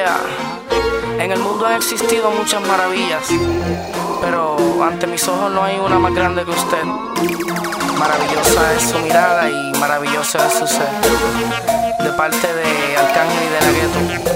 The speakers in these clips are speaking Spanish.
Yeah. En el mundo han existido muchas maravillas, pero ante mis ojos no hay una más grande que usted. Maravillosa es su mirada y maravilloso es su ser. De parte de Arcángel y de La Ghetto.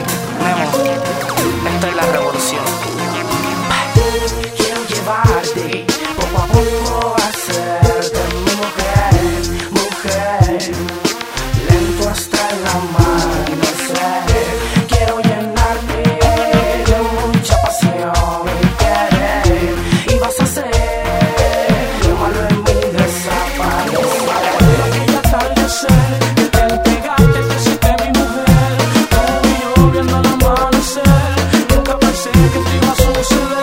Memo, esta es la revolución. Quiero llevarte poco a poco a hacerte mi mujer, mujer, lento hasta el amanecer. Quiero llenarte de mucha pasión y querer, y vas a hacer lo malo en mí desaparecer. Aquella atardecer que te entregaste, te hiciste mi mujer, tú y yo viendo el amanecer. Nunca pensé que te iba a suceder.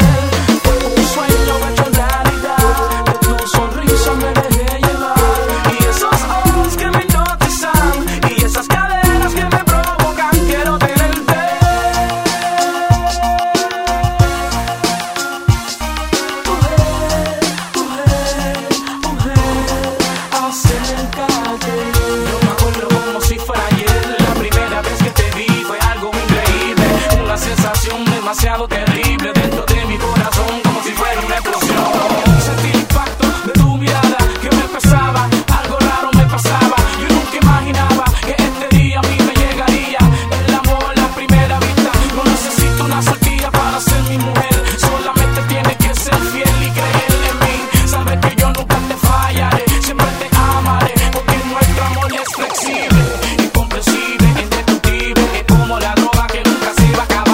Demasiado terrible dentro de mi corazón, como si fuera una explosión. Sentí el impacto de tu mirada que me pesaba, algo raro me pasaba. Yo nunca imaginaba que este día a mí me llegaría el amor a la primera vista. No necesito una sortija para ser mi mujer, solamente tienes que ser fiel y creer en mí. Sabes que yo nunca te fallaré, siempre te amaré, porque nuestro amor es flexible, incomprensible, indestructible. Es como la droga que nunca se va a acabar.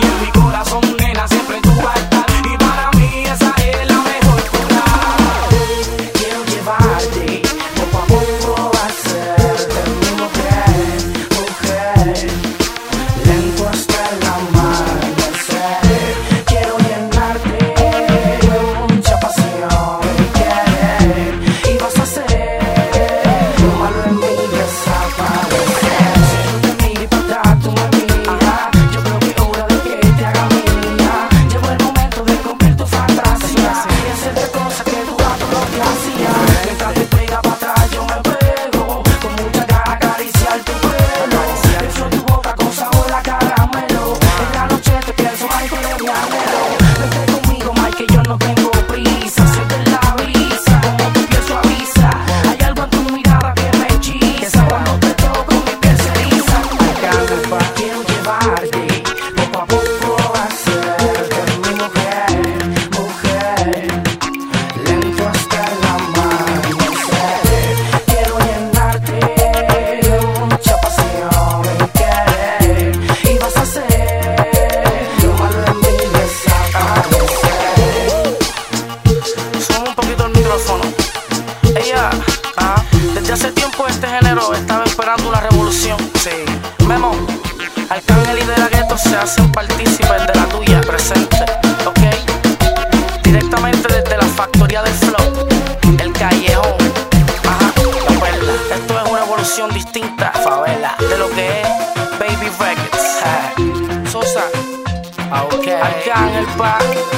Desde hace tiempo este género estaba esperando una revolución. Sí, Memo, Arcángel y de La Ghetto se hacen partícipes de la tuya presente, ¿ok? Directamente desde la factoría del flow, el callejón, ajá, la perla. Esto es una evolución distinta, favela, de lo que es Baby Records. Sosa, ok, Arcángel pa'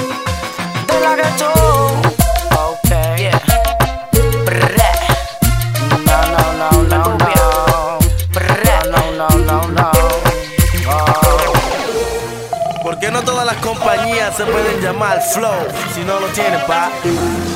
de La Ghetto. ¿Por qué no todas las compañías se pueden llamar Flow si no lo tienen, pa?